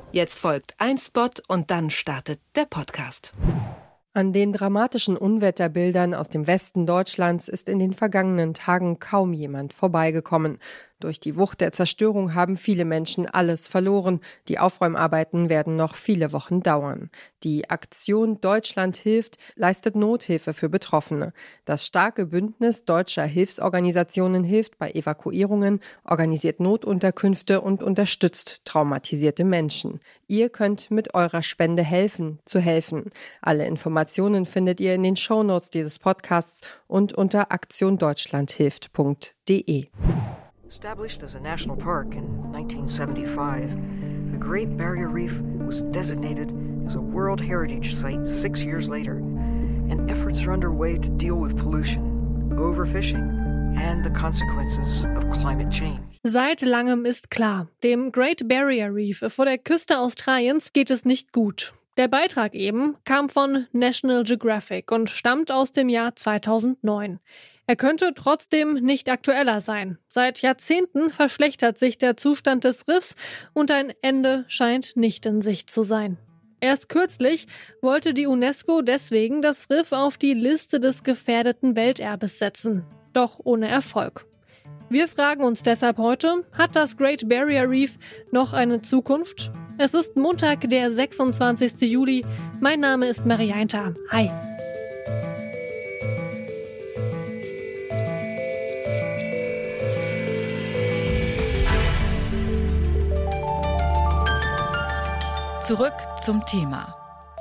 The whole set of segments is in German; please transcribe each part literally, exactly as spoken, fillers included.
Jetzt folgt ein Spot und dann startet der Podcast. An den dramatischen Unwetterbildern aus dem Westen Deutschlands ist in den vergangenen Tagen kaum jemand vorbeigekommen. Durch die Wucht der Zerstörung haben viele Menschen alles verloren. Die Aufräumarbeiten werden noch viele Wochen dauern. Die Aktion Deutschland hilft leistet Nothilfe für Betroffene. Das starke Bündnis deutscher Hilfsorganisationen hilft bei Evakuierungen, organisiert Notunterkünfte und unterstützt traumatisierte Menschen. Ihr könnt mit eurer Spende helfen, zu helfen. Alle Informationen findet ihr in den Shownotes dieses Podcasts und unter aktion deutschland hilft punkt de. Established as a national park in nineteen seventy-five, the Great Barrier Reef was designated as a World Heritage Site six years later, and efforts are underway to deal with pollution, overfishing, and the consequences of climate change. Seit langem ist klar, dem Great Barrier Reef vor der Küste Australiens geht es nicht gut. Der Beitrag eben kam von National Geographic und stammt aus dem Jahr zweitausendneun. Er könnte trotzdem nicht aktueller sein. Seit Jahrzehnten verschlechtert sich der Zustand des Riffs und ein Ende scheint nicht in Sicht zu sein. Erst kürzlich wollte die UNESCO deswegen das Riff auf die Liste des gefährdeten Welterbes setzen. Doch ohne Erfolg. Wir fragen uns deshalb heute, hat das Great Barrier Reef noch eine Zukunft? Es ist Montag, der sechsundzwanzigsten Juli. Mein Name ist Marianta. Hi. Zurück zum Thema.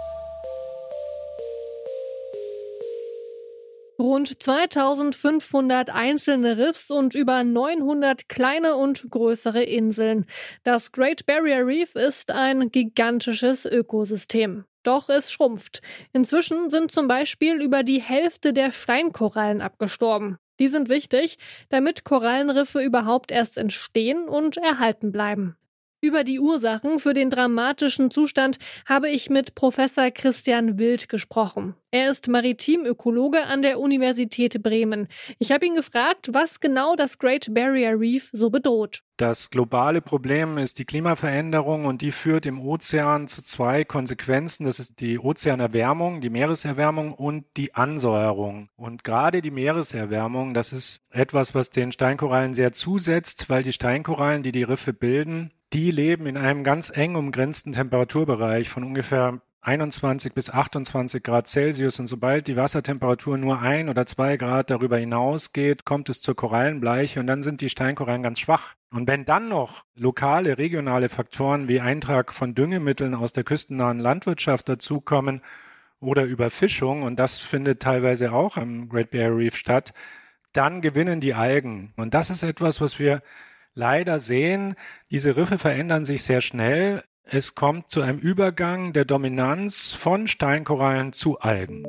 Rund zweitausendfünfhundert einzelne Riffs und über neunhundert kleine und größere Inseln. Das Great Barrier Reef ist ein gigantisches Ökosystem. Doch es schrumpft. Inzwischen sind zum Beispiel über die Hälfte der Steinkorallen abgestorben. Die sind wichtig, damit Korallenriffe überhaupt erst entstehen und erhalten bleiben. Über die Ursachen für den dramatischen Zustand habe ich mit Professor Christian Wild gesprochen. Er ist Maritimökologe an der Universität Bremen. Ich habe ihn gefragt, was genau das Great Barrier Reef so bedroht. Das globale Problem ist die Klimaveränderung und die führt im Ozean zu zwei Konsequenzen. Das ist die Ozeanerwärmung, die Meereserwärmung und die Ansäuerung. Und gerade die Meereserwärmung, das ist etwas, was den Steinkorallen sehr zusetzt, weil die Steinkorallen, die die Riffe bilden, die leben in einem ganz eng umgrenzten Temperaturbereich von ungefähr einundzwanzig bis achtundzwanzig Grad Celsius. Und sobald die Wassertemperatur nur ein oder zwei Grad darüber hinausgeht, kommt es zur Korallenbleiche und dann sind die Steinkorallen ganz schwach. Und wenn dann noch lokale, regionale Faktoren wie Eintrag von Düngemitteln aus der küstennahen Landwirtschaft dazukommen oder Überfischung, und das findet teilweise auch am Great Barrier Reef statt, dann gewinnen die Algen. Und das ist etwas, was wir leider sehen. Diese Riffe verändern sich sehr schnell. Es kommt zu einem Übergang der Dominanz von Steinkorallen zu Algen.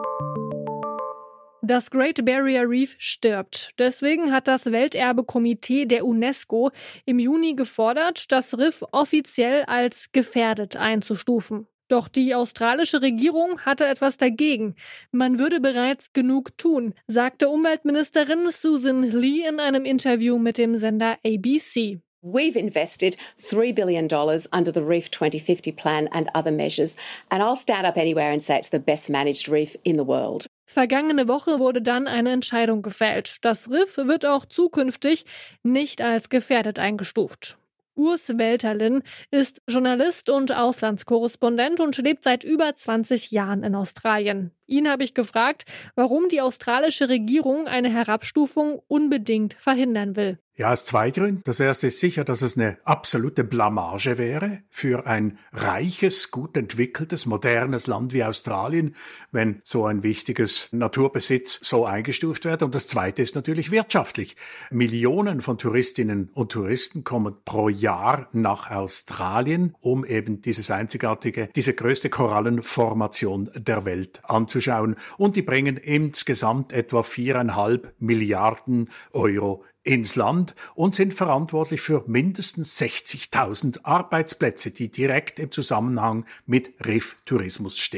Das Great Barrier Reef stirbt. Deswegen hat das Welterbekomitee der UNESCO im Juni gefordert, das Riff offiziell als gefährdet einzustufen. Doch die australische Regierung hatte etwas dagegen. Man würde bereits genug tun, sagte Umweltministerin Susan Lee in einem Interview mit dem Sender A B C. We've invested three billion dollars under the Reef twenty fifty plan and other measures, and I'll stand up anywhere and say it's the best managed reef in the world. Vergangene Woche wurde dann eine Entscheidung gefällt. Das Riff wird auch zukünftig nicht als gefährdet eingestuft. Urs Welterlin ist Journalist und Auslandskorrespondent und lebt seit über zwanzig Jahren in Australien. Ihn habe ich gefragt, warum die australische Regierung eine Herabstufung unbedingt verhindern will. Ja, aus zwei Gründen. Das erste ist sicher, dass es eine absolute Blamage wäre für ein reiches, gut entwickeltes, modernes Land wie Australien, wenn so ein wichtiges Naturbesitz so eingestuft wird. Und das zweite ist natürlich wirtschaftlich. Millionen von Touristinnen und Touristen kommen pro Jahr nach Australien, um eben dieses einzigartige, diese größte Korallenformation der Welt anzuschauen. Und die bringen insgesamt etwa viereinhalb Milliarden Euro ins Land und sind verantwortlich für mindestens sechzigtausend Arbeitsplätze, die direkt im Zusammenhang mit Rifftourismus stehen.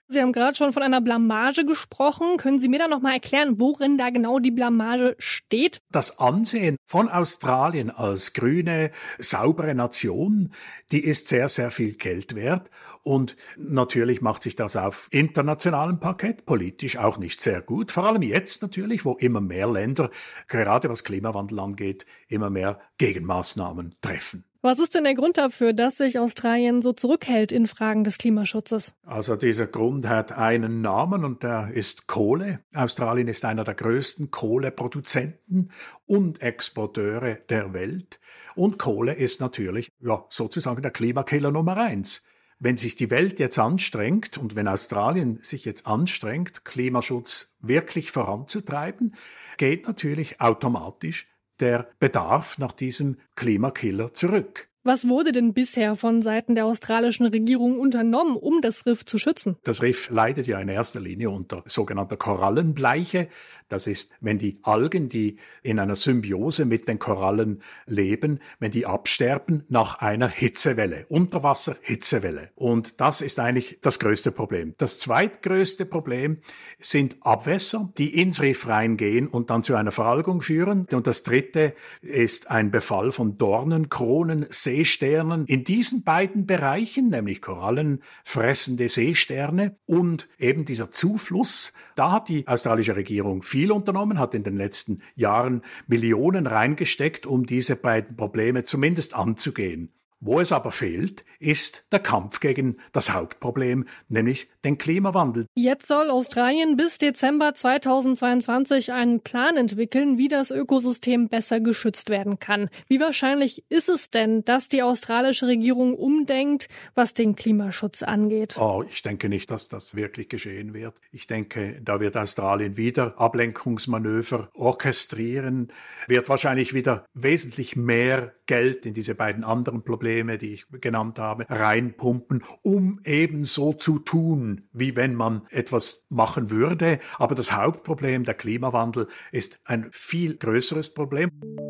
Sie haben gerade schon von einer Blamage gesprochen. Können Sie mir da noch mal erklären, worin da genau die Blamage steht? Das Ansehen von Australien als grüne, saubere Nation, die ist sehr, sehr viel Geld wert. Und natürlich macht sich das auf internationalem Parkett politisch auch nicht sehr gut. Vor allem jetzt natürlich, wo immer mehr Länder, gerade was Klimawandel angeht, immer mehr Gegenmaßnahmen treffen. Was ist denn der Grund dafür, dass sich Australien so zurückhält in Fragen des Klimaschutzes? Also dieser Grund hat einen Namen und der ist Kohle. Australien ist einer der größten Kohleproduzenten und Exporteure der Welt. Und Kohle ist natürlich ja, sozusagen der Klimakiller Nummer eins. Wenn sich die Welt jetzt anstrengt und wenn Australien sich jetzt anstrengt, Klimaschutz wirklich voranzutreiben, geht natürlich automatisch der Bedarf nach diesem Klimakiller zurück. Was wurde denn bisher von Seiten der australischen Regierung unternommen, um das Riff zu schützen? Das Riff leidet ja in erster Linie unter sogenannter Korallenbleiche. Das ist, wenn die Algen, die in einer Symbiose mit den Korallen leben, wenn die absterben nach einer Hitzewelle, Unterwasser-Hitzewelle. Und das ist eigentlich das größte Problem. Das zweitgrößte Problem sind Abwässer, die ins Riff reingehen und dann zu einer Veralgung führen. Und das dritte ist ein Befall von Dornenkronen, Seesternen in diesen beiden Bereichen, nämlich korallenfressende Seesterne und eben dieser Zufluss. Da hat die australische Regierung viel unternommen, hat in den letzten Jahren Millionen reingesteckt, um diese beiden Probleme zumindest anzugehen. Wo es aber fehlt, ist der Kampf gegen das Hauptproblem, nämlich den Klimawandel. Jetzt soll Australien bis Dezember zweitausendzweiundzwanzig einen Plan entwickeln, wie das Ökosystem besser geschützt werden kann. Wie wahrscheinlich ist es denn, dass die australische Regierung umdenkt, was den Klimaschutz angeht? Oh, ich denke nicht, dass das wirklich geschehen wird. Ich denke, da wird Australien wieder Ablenkungsmanöver orchestrieren, wird wahrscheinlich wieder wesentlich mehr Geld in diese beiden anderen Probleme, die ich genannt habe, reinpumpen, um eben so zu tun, wie wenn man etwas machen würde. Aber das Hauptproblem, der Klimawandel, ist ein viel größeres Problem.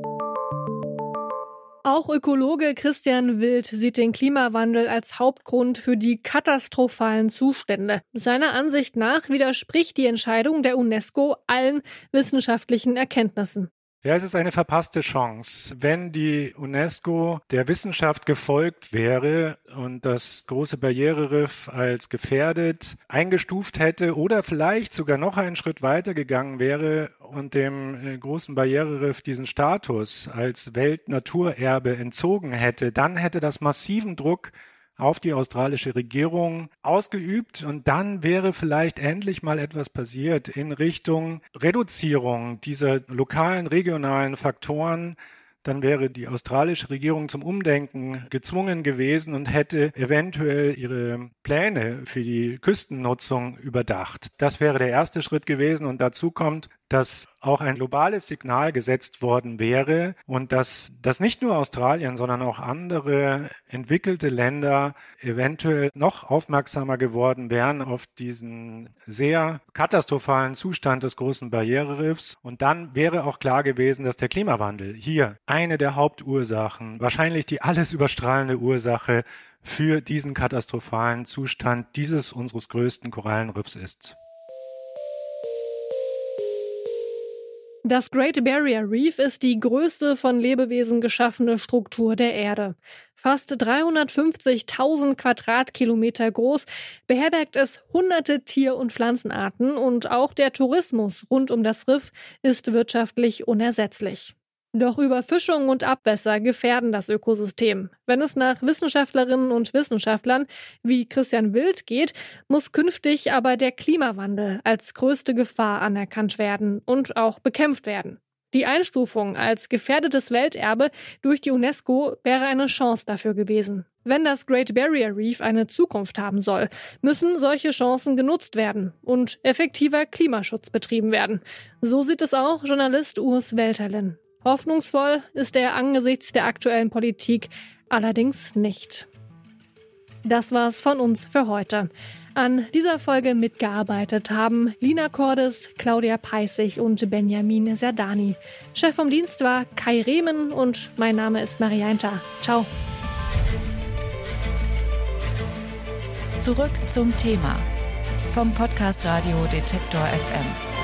Auch Ökologe Christian Wild sieht den Klimawandel als Hauptgrund für die katastrophalen Zustände. Seiner Ansicht nach widerspricht die Entscheidung der UNESCO allen wissenschaftlichen Erkenntnissen. Ja, es ist eine verpasste Chance. Wenn die UNESCO der Wissenschaft gefolgt wäre und das große Barriereriff als gefährdet eingestuft hätte oder vielleicht sogar noch einen Schritt weiter gegangen wäre und dem großen Barriereriff diesen Status als Weltnaturerbe entzogen hätte, dann hätte das massiven Druck auf die australische Regierung ausgeübt und dann wäre vielleicht endlich mal etwas passiert in Richtung Reduzierung dieser lokalen, regionalen Faktoren. Dann wäre die australische Regierung zum Umdenken gezwungen gewesen und hätte eventuell ihre Pläne für die Küstennutzung überdacht. Das wäre der erste Schritt gewesen und dazu kommt, dass auch ein globales Signal gesetzt worden wäre und dass, dass nicht nur Australien, sondern auch andere entwickelte Länder eventuell noch aufmerksamer geworden wären auf diesen sehr katastrophalen Zustand des großen Barriereriffs. Und dann wäre auch klar gewesen, dass der Klimawandel hier eine der Hauptursachen, wahrscheinlich die alles überstrahlende Ursache für diesen katastrophalen Zustand dieses unseres größten Korallenriffs ist. Das Great Barrier Reef ist die größte von Lebewesen geschaffene Struktur der Erde. Fast dreihundertfünfzigtausend Quadratkilometer groß, beherbergt es hunderte Tier- und Pflanzenarten und auch der Tourismus rund um das Riff ist wirtschaftlich unersetzlich. Doch Überfischung und Abwässer gefährden das Ökosystem. Wenn es nach Wissenschaftlerinnen und Wissenschaftlern wie Christian Wild geht, muss künftig aber der Klimawandel als größte Gefahr anerkannt werden und auch bekämpft werden. Die Einstufung als gefährdetes Welterbe durch die UNESCO wäre eine Chance dafür gewesen. Wenn das Great Barrier Reef eine Zukunft haben soll, müssen solche Chancen genutzt werden und effektiver Klimaschutz betrieben werden. So sieht es auch Journalist Urs Welterlen. Hoffnungsvoll ist er angesichts der aktuellen Politik allerdings nicht. Das war's von uns für heute. An dieser Folge mitgearbeitet haben Lina Cordes, Claudia Peissig und Benjamin Serdani. Chef vom Dienst war Kai Rehmen und mein Name ist Marianta. Ciao. Zurück zum Thema vom Podcast Radio Detektor F M.